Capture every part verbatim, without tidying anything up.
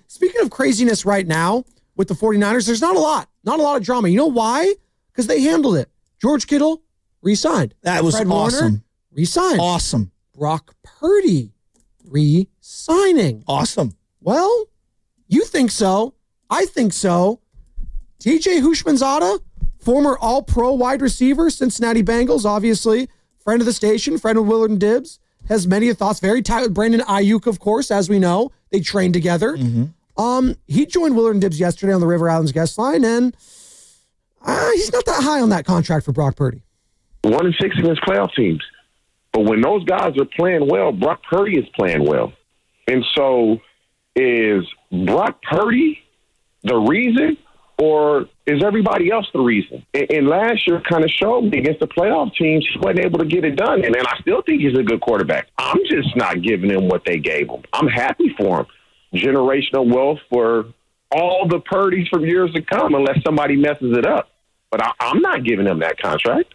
speaking of craziness right now with the 49ers, there's not a lot. Not a lot of drama. You know why? Because they handled it. George Kittle re-signed. That was Fred awesome. Warner, re-signed. Awesome. Brock Purdy re-signing. Awesome. Well, you think so. I think so. T J Houshmandzadeh, former all-pro wide receiver, Cincinnati Bengals, obviously, friend of the station, friend of Willard and Dibbs, has many thoughts. Very tight with Brandon Ayuk, of course, as we know. They trained together. Mm-hmm. Um, he joined Willard and Dibbs yesterday on the River Islands guest line, and uh, he's not that high on that contract for Brock Purdy. One and six against playoff teams. But when those guys are playing well, Brock Purdy is playing well. And so is Brock Purdy the reason, or is everybody else the reason? And, and last year kind of showed me against the playoff teams, he wasn't able to get it done. And, and I still think he's a good quarterback. I'm just not giving him what they gave him. I'm happy for him. Generational wealth for all the Purdys from years to come, unless somebody messes it up. But I, I'm not giving him that contract.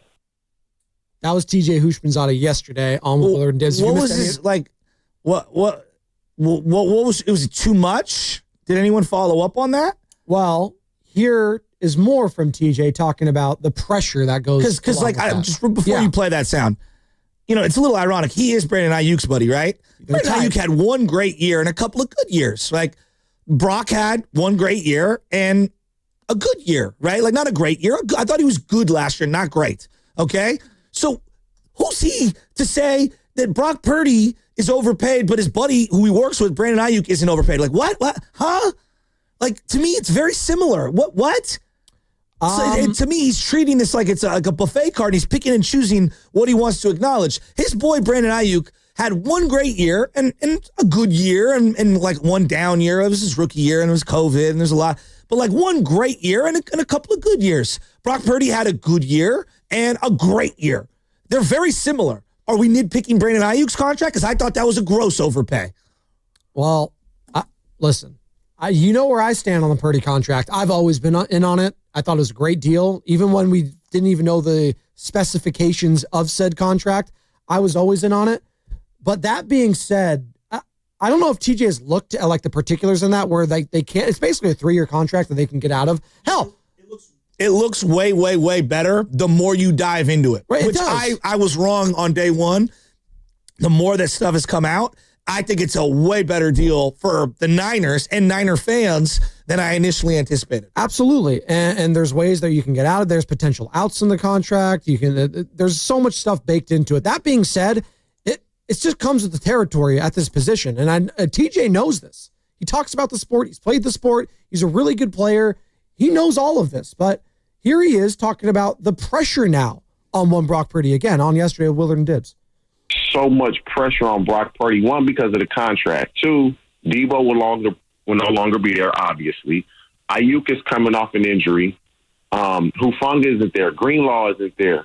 That was T J Houshmandzadeh yesterday on well, Willard and Dibbs. What was his, of- like, what, what, what, what was, it was it too much? Did anyone follow up on that? Well, here is more from T J talking about the pressure that goes. Because, because like, I, just before yeah. you play that sound, you know, it's a little ironic. He is Brandon Ayuk's buddy, right? They're Brandon tight. Ayuk had one great year and a couple of good years. Like, Brock had one great year and a good year, right? Like, not a great year. I thought he was good last year, not great. Okay? So, who's he to say that Brock Purdy is overpaid, but his buddy who he works with, Brandon Ayuk, isn't overpaid? Like, what? What? Huh? Like, to me, it's very similar. What? What? Um, so it, to me, he's treating this like it's a, like a buffet card. He's picking and choosing what he wants to acknowledge. His boy, Brandon Ayuk, had one great year and, and a good year and, and like one down year. It was his rookie year and it was COVID and there's a lot. But like one great year and a, and a couple of good years. Brock Purdy had a good year and a great year. They're very similar. Are we nitpicking Brandon Ayuk's contract? Because I thought that was a gross overpay. Well, I, listen, I, you know where I stand on the Purdy contract. I've always been in on it. I thought it was a great deal. Even when we didn't even know the specifications of said contract, I was always in on it. But that being said, I, I don't know if T J has looked at like the particulars in that where they, they can't, it's basically a three-year contract that they can get out of. Hell, it looks, it looks way, way, way better the more you dive into it. Right, it which does. I, I was wrong on day one. The more that stuff has come out, I think it's a way better deal for the Niners and Niner fans than I initially anticipated. Absolutely. And, and there's ways that you can get out of. There's potential outs in the contract. You can. Uh, there's so much stuff baked into it. That being said, it it just comes with the territory at this position. And I, uh, T J knows this. He talks about the sport. He's played the sport. He's a really good player. He knows all of this. But here he is talking about the pressure now on one Brock Purdy again on yesterday with Willard and Dibbs. So much pressure on Brock Purdy. One, because of the contract. Two, Debo will longer will no longer be there, obviously. Ayuk is coming off an injury. Um, Hufanga isn't there. Greenlaw isn't there.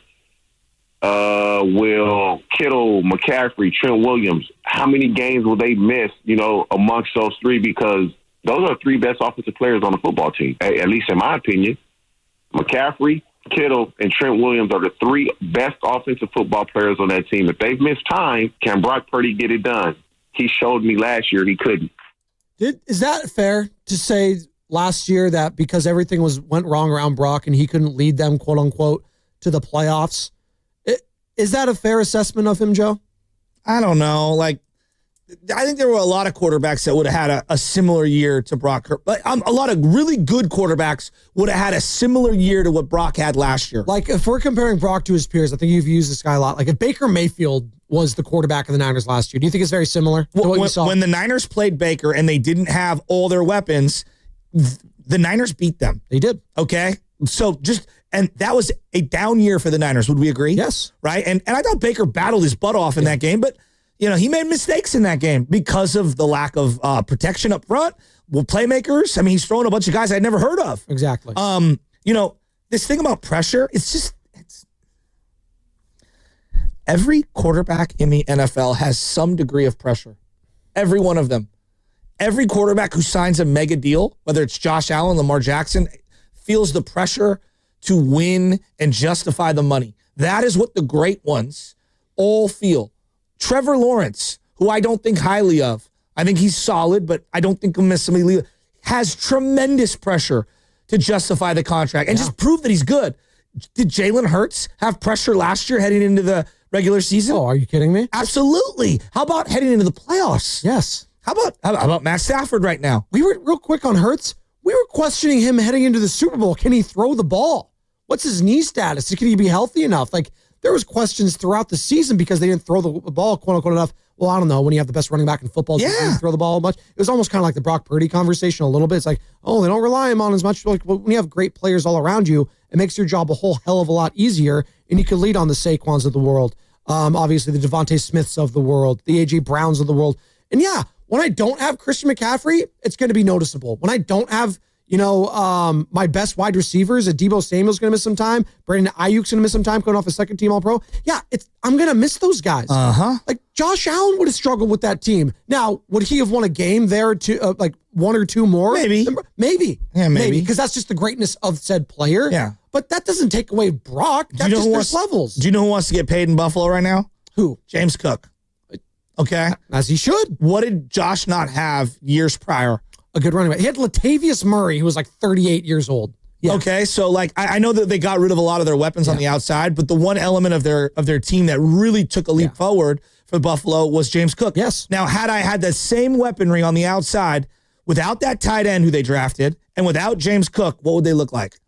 Uh, will Kittle, McCaffrey, Trent Williams, how many games will they miss, you know, amongst those three? Because those are three best offensive players on the football team, at, at least in my opinion. McCaffrey, Kittle, and Trent Williams are the three best offensive football players on that team. If they've missed time, can Brock Purdy get it done? He showed me last year he couldn't. Did, is that fair to say last year that because everything was went wrong around Brock and he couldn't lead them, quote unquote, to the playoffs? It, is that a fair assessment of him, Joe? I don't know. Like, I think there were a lot of quarterbacks that would have had a, a similar year to Brock. But um, a lot of really good quarterbacks would have had a similar year to what Brock had last year. Like, if we're comparing Brock to his peers, I think you've used this guy a lot. Like, if Baker Mayfield was the quarterback of the Niners last year, do you think it's very similar to what when, you saw? When the Niners played Baker and they didn't have all their weapons, the Niners beat them. They did. Okay? So just, and that was a down year for the Niners. Would we agree? Yes. Right? And and I thought Baker battled his butt off in yeah. that game, but you know, he made mistakes in that game because of the lack of uh, protection up front. Well, playmakers, I mean, he's throwing a bunch of guys I'd never heard of. Exactly. Um, you know, this thing about pressure, it's just, it's every quarterback in the N F L has some degree of pressure. Every one of them. Every quarterback who signs a mega deal, whether it's Josh Allen, Lamar Jackson, feels the pressure to win and justify the money. That is what the great ones all feel. Trevor Lawrence, who I don't think highly of. I think he's solid, but I don't think he'll miss somebody. has tremendous pressure to justify the contract and yeah. just prove that he's good. Did Jalen Hurts have pressure last year heading into the regular season? Oh, are you kidding me? Absolutely. How about heading into the playoffs? Yes. How about how about Matt Stafford right now? We were real quick on Hurts. We were questioning him heading into the Super Bowl. Can he throw the ball? What's his knee status? Can he be healthy enough? Like, there was questions throughout the season because they didn't throw the ball, quote unquote, enough. Well, I don't know. When you have the best running back in football, yeah. you didn't throw the ball much. It was almost kind of like the Brock Purdy conversation a little bit. It's like, oh, they don't rely on as much. Like, when you have great players all around you, it makes your job a whole hell of a lot easier, and you can lead on the Saquons of the world. Um, obviously, the Devontae Smiths of the world, the A J Browns of the world. And yeah, when I don't have Christian McCaffrey, it's going to be noticeable. When I don't have, you know, um, my best wide receivers, a Deebo Samuel's going to miss some time. Brandon Ayuk's going to miss some time going off a second team All-Pro. Yeah, it's I'm going to miss those guys. Uh-huh. Like, Josh Allen would have struggled with that team. Now, would he have won a game there, to, uh, like one or two more? Maybe. Maybe. Yeah, maybe. Because that's just the greatness of said player. Yeah. But that doesn't take away Brock. That's just there's levels. Do you know who wants to get paid in Buffalo right now? Who? James Cook. Okay. As he should. What did Josh not have years prior? A good running back. He had Latavius Murray, who was like thirty-eight years old. Yeah. Okay, so like I, I know that they got rid of a lot of their weapons yeah. on the outside, but the one element of their of their team that really took a leap yeah. forward for Buffalo was James Cook. Yes. Now, had I had the same weaponry on the outside without that tight end who they drafted and without James Cook, what would they look like?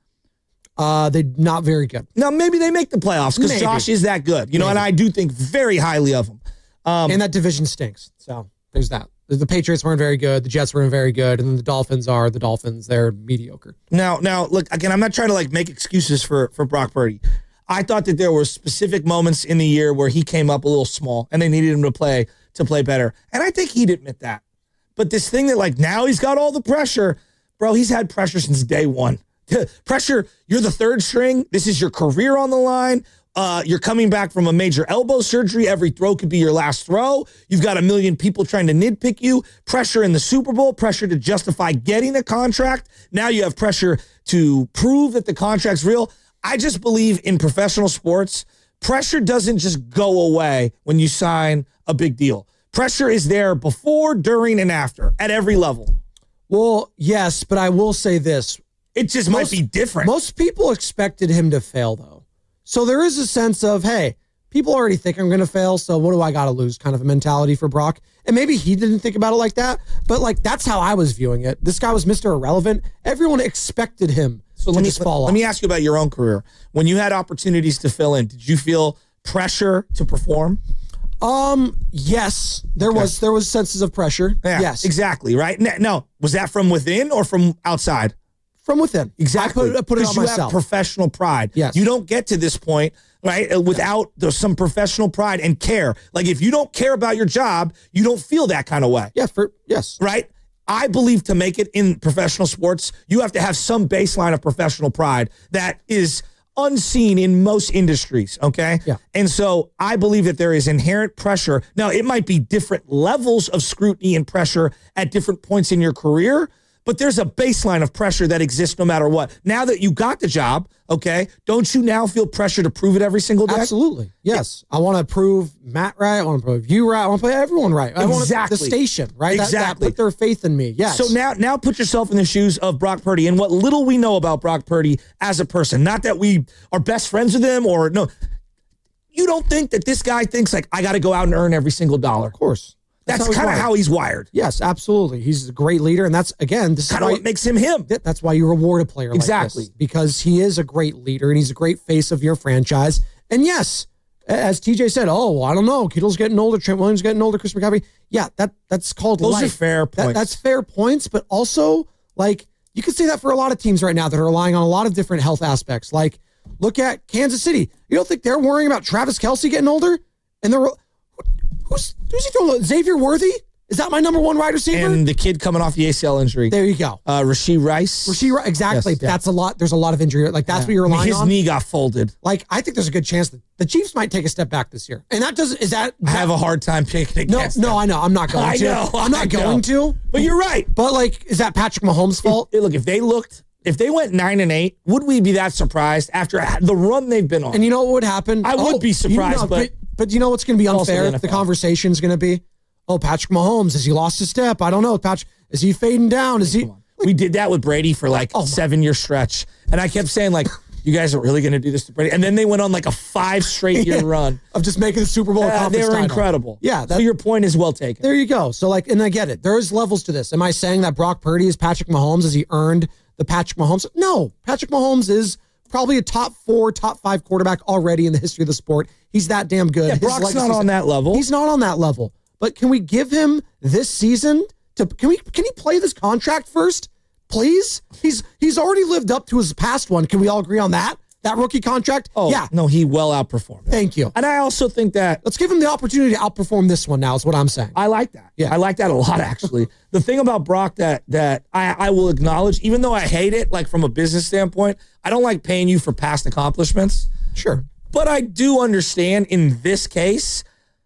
Uh, they're not very good. Now, maybe they make the playoffs because Josh is that good, you maybe. know, and I do think very highly of him. Um, and that division stinks. So there's that. The Patriots weren't very good. The Jets weren't very good. And then the Dolphins are the Dolphins. They're mediocre. Now, now, look, again, I'm not trying to like make excuses for, for Brock Purdy. I thought that there were specific moments in the year where he came up a little small and they needed him to play to play better. And I think he'd admit that. But this thing that like now he's got all the pressure, bro, he's had pressure since day one. Pressure, you're the third string. This is your career on the line. Uh, you're coming back from a major elbow surgery. Every throw could be your last throw. You've got a million people trying to nitpick you. Pressure in the Super Bowl, pressure to justify getting a contract. Now you have pressure to prove that the contract's real. I just believe in professional sports, pressure doesn't just go away when you sign a big deal. Pressure is there before, during, and after at every level. Well, yes, but I will say this. It just most, might be different. Most people expected him to fail, though. So there is a sense of, hey, people already think I'm going to fail, so what do I got to lose kind of a mentality for Brock. And maybe he didn't think about it like that, but like that's how I was viewing it. This guy was Mister Irrelevant. Everyone expected him so to let me, just fall let, off. Let me ask you about your own career. When you had opportunities to fill in, did you feel pressure to perform? Um, yes, there okay. was there was senses of pressure. Yeah, yes. Exactly, right? No, was that from within or from outside? From within. Exactly. I put, I put it on you myself. Have professional pride. Yes. You don't get to this point, right, without there's some professional pride and care. Like if you don't care about your job, you don't feel that kind of way. Yeah, for yes. Right? I believe to make it in professional sports, you have to have some baseline of professional pride that is unseen in most industries, okay? Yeah. And so I believe that there is inherent pressure. Now, it might be different levels of scrutiny and pressure at different points in your career, but there's a baseline of pressure that exists no matter what. Now that you got the job, okay, don't you now feel pressure to prove it every single day? Absolutely. Yes. I want to prove Matt right. I want to prove you right. I want to prove everyone right. I exactly. want to, the station, right? Exactly. That, that put their faith in me. Yes. So now, now put yourself in the shoes of Brock Purdy and what little we know about Brock Purdy as a person. Not that we are best friends with him or no. You don't think that this guy thinks like, I got to go out and earn every single dollar. Of course. That's, that's kind of how he's wired. Yes, absolutely. He's a great leader, and that's, again, this kind of what makes him him. That's why you reward a player exactly. like this, because he is a great leader, and he's a great face of your franchise. And yes, as T J said, oh, well, I don't know, Kittle's getting older, Trent Williams getting older, Chris McCaffrey. Yeah, that that's called Those life. are fair points. That, that's fair points, but also, like, you could say that for a lot of teams right now that are relying on a lot of different health aspects. Like, look at Kansas City. You don't think they're worrying about Travis Kelce getting older? And they're, who's, who's he throwing? Xavier Worthy? Is that my number one wide receiver? And the kid coming off the A C L injury. There you go. Uh, Rashee Rice. Rashee Rice, exactly. Yes, yeah. That's a lot. There's a lot of injury. Like, that's yeah. what you're relying I mean, his on. His knee got folded. Like, I think there's a good chance that the Chiefs might take a step back this year. And that doesn't, is that. I have a hard time picking against No, no, them. I know. I'm not going I to. know. I'm not I going know. to. But you're right. But, like, is that Patrick Mahomes' fault? If, look, if they looked, if they went nine and eight, would we be that surprised after the run they've been on? And you know what would happen? I oh, would be surprised, you know, but. But you know what's going to be unfair? The, the conversation's going to be, oh, Patrick Mahomes, has he lost his step? I don't know. Patrick, is he fading down? Is he? We did that with Brady for like Oh, a seven-year stretch. And I kept saying, like, you guys are really going to do this to Brady? And then they went on like a five straight year Yeah. run. Of just making the Super Bowl. a Uh, they conference were title. incredible. Yeah, So that- your point is well taken. There you go. So, like, and I get it. There's levels to this. Am I saying that Brock Purdy is Patrick Mahomes? Has he earned the Patrick Mahomes? No. Patrick Mahomes is probably a top four, top five quarterback already in the history of the sport. He's that damn good. Yeah, His Brock's not legacy's- on that level. He's not on that level. But can we give him this season to can we can he play this contract first? Please? He's he's already lived up to his past one. Can we all agree on that? That rookie contract? Oh, yeah. no, he well outperformed it. Thank you. And I also think that Let's give him the opportunity to outperform this one now, is what I'm saying. I like that. Yeah. I like that a lot, actually. The thing about Brock that that I, I will acknowledge, even though I hate it, like from a business standpoint, I don't like paying you for past accomplishments. Sure. But I do understand in this case,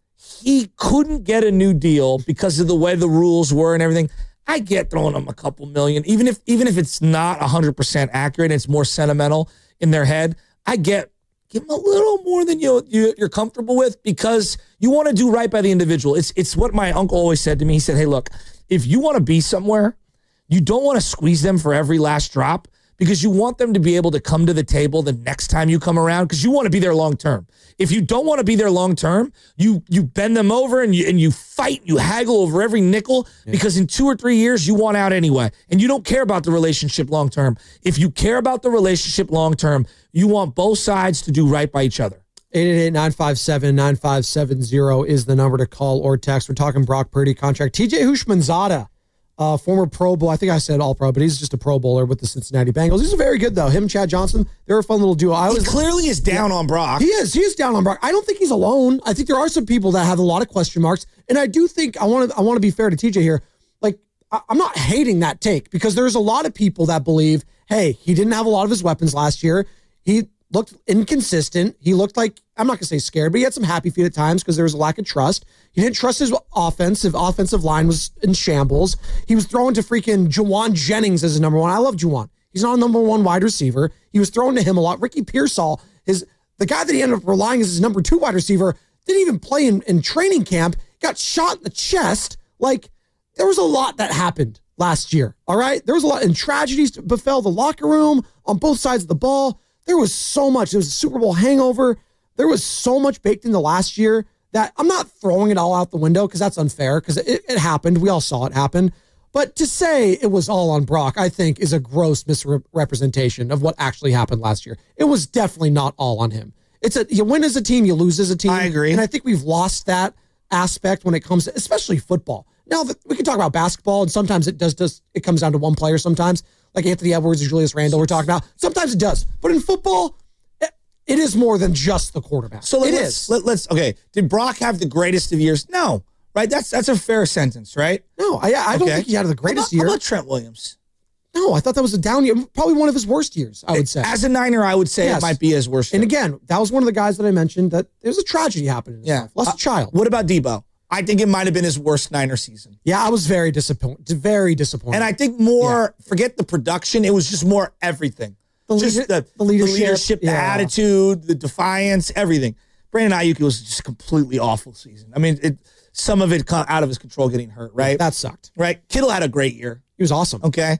he couldn't get a new deal because of the way the rules were and everything. I get throwing him a couple million, even if even if it's not one hundred percent accurate, it's more sentimental in their head. I get give him a little more than you, you you're comfortable with because you want to do right by the individual. It's it's what my uncle always said to me. He said, "Hey, look, if you want to be somewhere, you don't want to squeeze them for every last drop because you want them to be able to come to the table the next time you come around because you want to be there long term. If you don't want to be there long term, you you bend them over and you and you fight, you haggle over every nickel because in two or three years you want out anyway, and you don't care about the relationship long term. If you care about the relationship long term, you want both sides to do right by each other." eight eight eight, nine five seven, nine five seven zero is the number to call or text. We're talking Brock Purdy contract. T J Houshmandzadeh, uh, former Pro Bowl. I think I said all pro, but he's just a Pro Bowler with the Cincinnati Bengals. He's very good, though. Him and Chad Johnson, they're a fun little duo. I He was clearly is down on Brock. He is. He is down on Brock. I don't think he's alone. I think there are some people that have a lot of question marks, and I do think I want to. I want to be fair to T J here. Like, I, I'm not hating that take because there's a lot of people that believe, hey, he didn't have a lot of his weapons last year. He looked inconsistent. He looked like, I'm not going to say scared, but he had some happy feet at times because there was a lack of trust. He didn't trust his offensive offensive line was in shambles. He was throwing to freaking Juwan Jennings as his number one. I love Juwan. He's not a number one wide receiver. He was throwing to him a lot. Ricky Pearsall, his the guy that he ended up relying as his number two wide receiver, didn't even play in, in training camp, got shot in the chest. Like, there was a lot that happened last year, all right? There was a lot, and tragedies befell the locker room on both sides of the ball. There was so much. There was a Super Bowl hangover. There was so much baked into last year that I'm not throwing it all out the window because that's unfair because it, it happened. We all saw it happen. But to say it was all on Brock, I think, is a gross misrepresentation of what actually happened last year. It was definitely not all on him. It's a you win as a team, you lose as a team. I agree. And I think we've lost that aspect when it comes to, especially football. Now, we can talk about basketball, and sometimes it does, does it comes down to one player sometimes, like Anthony Edwards and Julius Randle we're talking about. Sometimes it does. But in football, it, it is more than just the quarterback. So let, it let's, is. Let, let's okay. Did Brock have the greatest of years? No, right? That's that's a fair sentence, right? No, I, I don't Okay. think he had the greatest how about, year. How about Trent Williams? No, I thought that was a down year. Probably one of his worst years, I would say. As a Niner, I would say Yes. it might be his worst. And year. again, that was one of the guys that I mentioned that there's a tragedy happening in his Yeah. life. Lost Uh, a child. What about Debo? I think it might have been his worst Niner season. Yeah, I was very disappointed. Very disappointed. And I think more, forget the production, it was just more everything. The just leader- the, the leadership, leadership, the yeah. attitude, the defiance, everything. Brandon Ayuk was just a completely awful season. I mean, it, some of it co- out of his control getting hurt, right? that sucked. right. Kittle had a great year. He was awesome. Okay.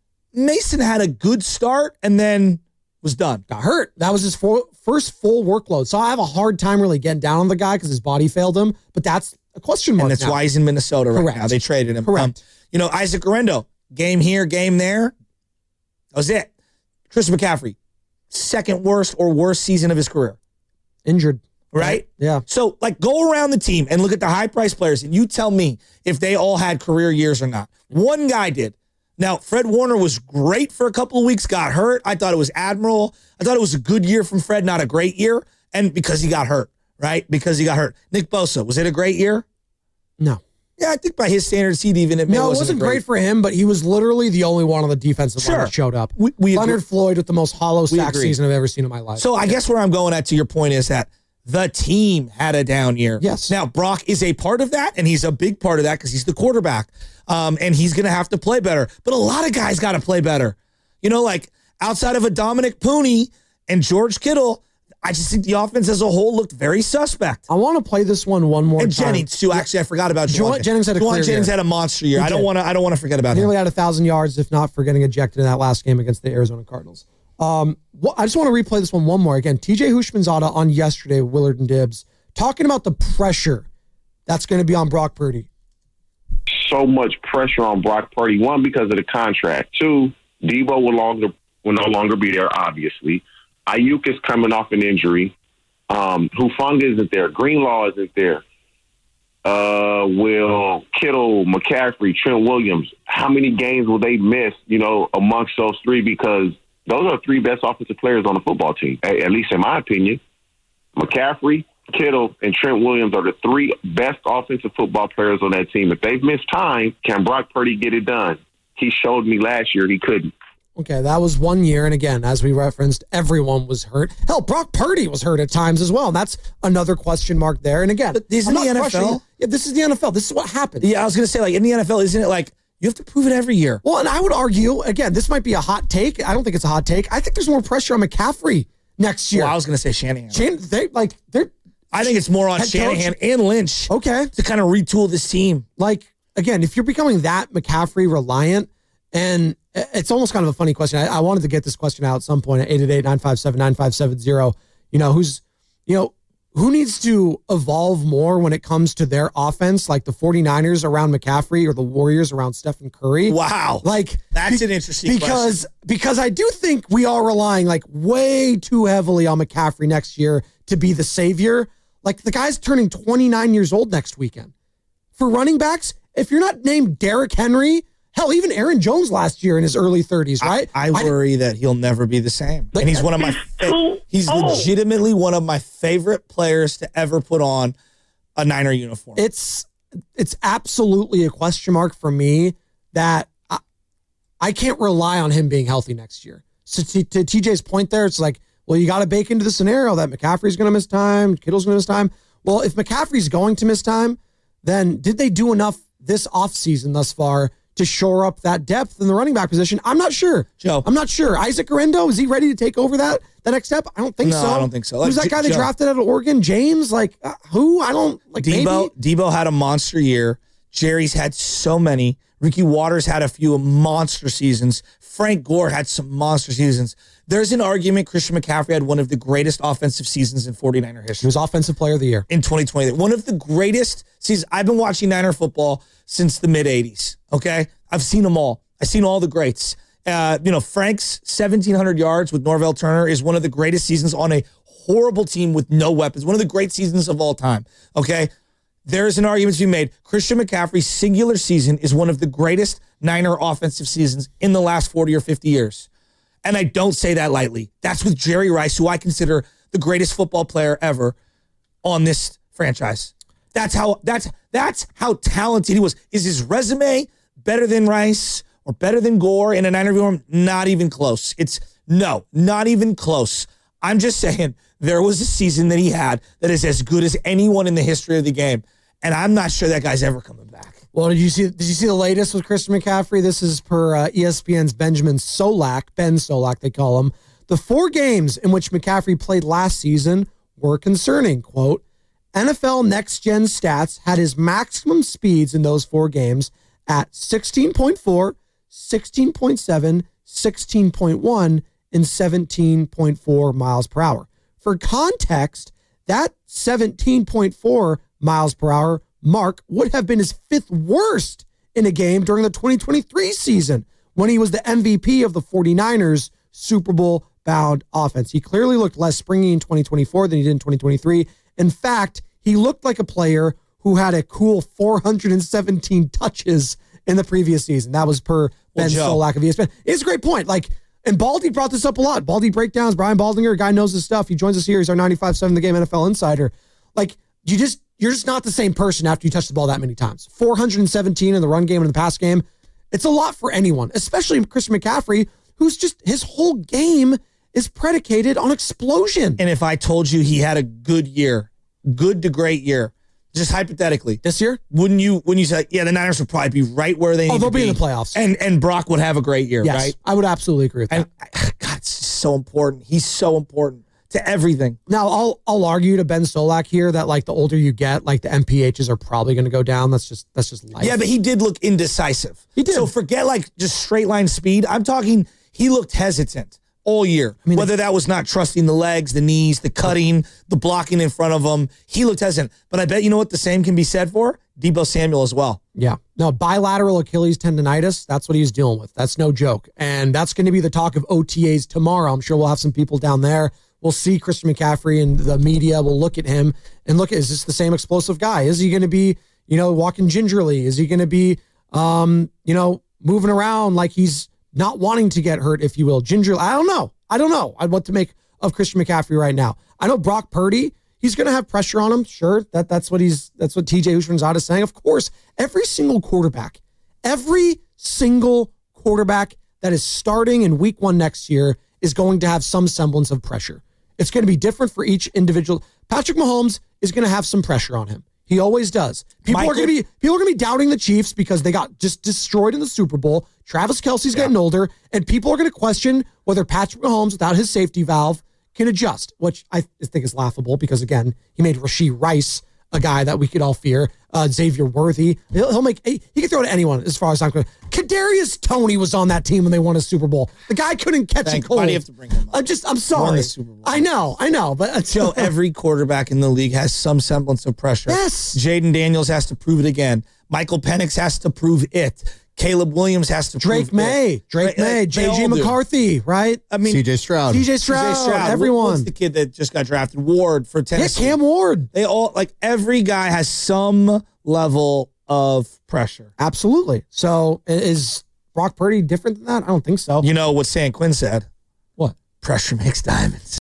Mason had a good start and then was done. Got hurt. That was his full, first full workload. So I have a hard time really getting down on the guy because his body failed him. But that's a question mark And that's now. why he's in Minnesota right Correct. now. They traded him. Correct. Um, you know, Isaac Garendo, game here, game there. That was it. Chris McCaffrey, second worst or worst season of his career, Injured. right? Yeah. So, like, go around the team and look at the high-priced players, and you tell me if they all had career years or not. One guy did. Now, Fred Warner was great for a couple of weeks, got hurt. I thought it was admirable. I thought it was a good year from Fred, not a great year, and because he got hurt, right? Because he got hurt. Nick Bosa, was it a great year? No. Yeah, I think by his standards, he'd even admit No, it wasn't, wasn't a great for him, but he was literally the only one on the defensive line Sure. that showed up. We, we Leonard agree. Floyd with the most hollow sack agree. season I've ever seen in my life. So I guess where I'm going at to your point is that the team had a down year. Yes. Now, Brock is a part of that, and he's a big part of that because he's the quarterback, um, and he's going to have to play better. But a lot of guys got to play better. You know, like outside of a Dominic Pooney and George Kittle, I just think the offense as a whole looked very suspect. I want to play this one one more and time. Jennings too. Actually, I forgot about Jauan. Jennings had a Jauan clear Jennings year. had a monster year. He I don't did. want to. I don't want to forget about Nearly him. had a thousand yards, if not for getting ejected in that last game against the Arizona Cardinals. Um, wh- I just want to replay this one one more again. T J Houshmandzadeh on yesterday with Willard and Dibbs talking about the pressure that's going to be on Brock Purdy. So much pressure on Brock Purdy. One, because of the contract. Two, Debo will longer will no longer be there. Obviously, Ayuk is coming off an injury. Um, Hufanga isn't there. Greenlaw isn't there. Uh, will Kittle, McCaffrey, Trent Williams, how many games will they miss, you know, amongst those three? Because those are three best offensive players on the football team, at least in my opinion. McCaffrey, Kittle, and Trent Williams are the three best offensive football players on that team. If they've missed time, can Brock Purdy get it done? He showed me last year he couldn't. Okay, that was one year. And again, as we referenced, everyone was hurt. Hell, Brock Purdy was hurt at times as well. And that's another question mark there. And again, But isn't I'm the not N F L? questioning- Yeah, this is the N F L. This is what happened. Yeah, I was gonna say, like in the N F L, isn't it like you have to prove it every year? Well, and I would argue, again, this might be a hot take. I don't think it's a hot take. I think there's more pressure on McCaffrey next year. Well, I was gonna say Shanahan. Shan- they, like, they're, I think it's more on Head Shanahan coach? and Lynch okay. to kind of retool this team. Like, again, if you're becoming that McCaffrey reliant, and it's almost kind of a funny question. I, I wanted to get this question out at some point at eight eight eight, nine five seven, nine five seven zero. You know, who's, you know, who needs to evolve more when it comes to their offense, like the 49ers around McCaffrey or the Warriors around Stephen Curry? Wow, Like, that's be- an interesting because question. because I do think we are relying like way too heavily on McCaffrey next year to be the savior. Like the guy's turning twenty-nine years old next weekend. For running backs, if you're not named Derrick Henry, hell, even Aaron Jones last year in his early thirties, right? I, I worry that he'll never be the same. Like- and he's one of my fa- he's legitimately one of my favorite players to ever put on a Niner uniform. It's it's absolutely a question mark for me that I, I can't rely on him being healthy next year. So to, to T J's point there, it's like, well, you got to bake into the scenario that McCaffrey's going to miss time, Kittle's going to miss time. Well, if McCaffrey's going to miss time, then did they do enough this offseason thus far to shore up that depth in the running back position? I'm not sure. Joe. I'm not sure. Isaac Orendo, is he ready to take over that that next step? I don't think No, so. I don't think so. Who's Like, that guy J- they Joe. drafted out of Oregon? James? Like, uh, who? I don't, like, Debo maybe? Debo had a monster year. Jerry's had so many. Ricky Waters had a few monster seasons. Frank Gore had some monster seasons. There's an argument Christian McCaffrey had one of the greatest offensive seasons in 49er He history was Offensive Player of the Year. in twenty twenty. One of the greatest seasons. I've been watching Niner football since the mid eighties. Okay, I've seen them all. I've seen all the greats. Uh, you know, Frank's seventeen hundred yards with Norvell Turner is one of the greatest seasons on a horrible team with no weapons. One of the great seasons of all time. Okay. There's an argument to be made. Christian McCaffrey's singular season is one of the greatest Niner offensive seasons in the last forty or fifty years. And I don't say that lightly. That's with Jerry Rice, who I consider the greatest football player ever on this franchise. That's how that's that's how talented he was. Is his resume better than Rice or better than Gore in a Niner uniform? Not even close. It's no, not even close. I'm just saying there was a season that he had that is as good as anyone in the history of the game. And I'm not sure that guy's ever coming back. Well, did you see? Did you see the latest with Christian McCaffrey? This is per uh, E S P N's Benjamin Solak, Ben Solak, they call him. The four games in which McCaffrey played last season were concerning. Quote: N F L Next Gen Stats had his maximum speeds in those four games at sixteen point four, sixteen point seven, sixteen point one, and seventeen point four miles per hour. For context, that seventeen point four miles per hour mark would have been his fifth worst in a game during the twenty twenty-three season when he was the M V P of the 49ers Super Bowl bound offense. He clearly looked less springy in twenty twenty-four than he did in twenty twenty-three. In fact, he looked like a player who had a cool four hundred seventeen touches in the previous season. That was per Ben Joe. Solak of E S P N. It's a great point. Like, and Baldy brought this up a lot. Baldy breakdowns, Brian Baldinger, a guy knows his stuff. He joins us here. He's our ninety-five point seven The Game N F L insider. Like, you just, you're just not the same person after you touch the ball that many times. four hundred seventeen in the run game and in the pass game. It's a lot for anyone, especially Christian McCaffrey, who's just, his whole game is predicated on explosion. And if I told you he had a good year, good to great year, just hypothetically, This year? wouldn't you wouldn't you say, yeah, the Niners would probably be right where they need Oh, they'll to be. be in the playoffs. And and Brock would have a great year, Yes, right? I would absolutely agree with that. And God, it's so important. He's so important to everything. Now, I'll I'll argue to Ben Solak here that like the older you get, like the M P Hs are probably going to go down. That's just that's just life. Yeah, but he did look indecisive. He did. So forget like just straight line speed. I'm talking he looked hesitant all year. I mean, whether that was not trusting the legs, the knees, the cutting, the blocking in front of him, he looked hesitant. But I bet you know what the same can be said for Deebo Samuel as well. Yeah. No, bilateral Achilles tendonitis, that's what he's dealing with. That's no joke. And that's going to be the talk of O T As tomorrow. I'm sure we'll have some people down there. We'll see Christian McCaffrey and the media will look at him and look, is this the same explosive guy? Is he going to be, you know, walking gingerly? Is he going to be, um, you know, moving around like he's not wanting to get hurt, if you will? Gingerly. I don't know. I don't know what to make of Christian McCaffrey right now. I know Brock Purdy, he's going to have pressure on him. Sure. That that's what he's, that's what T J Houshmandzadeh is saying. Of course, every single quarterback, every single quarterback that is starting in week one next year is going to have some semblance of pressure. It's going to be different for each individual. Patrick Mahomes is going to have some pressure on him. He always does. People Michael, are going to be people are going to be doubting the Chiefs because they got just destroyed in the Super Bowl. Travis Kelce's yeah. getting older, and people are going to question whether Patrick Mahomes, without his safety valve, can adjust, which I think is laughable because, again, he made Rashee Rice a guy that we could all fear. Uh, Xavier Worthy. He'll, he'll make, he, he can throw to anyone as far as I'm concerned. Kadarius Toney was on that team when they won a Super Bowl. The guy couldn't catch Thank a cold. Why do you have to bring him up? I'm just, I'm sorry. I know, I know. But Joe, every quarterback in the league has some semblance of pressure. Yes. Jaden Daniels has to prove it again. Michael Penix has to prove it. Caleb Williams has to Drake prove May, it. Drake right? May, like, J J McCarthy, right? I mean, C J Stroud. C J Stroud, Stroud. everyone. What's the kid that just got drafted? Ward for Tennessee. Yeah, Cam Ward. They all, like, every guy has some level of pressure. Absolutely. So is Brock Purdy different than that? I don't think so. You know what San Quinn said? What? Pressure makes diamonds.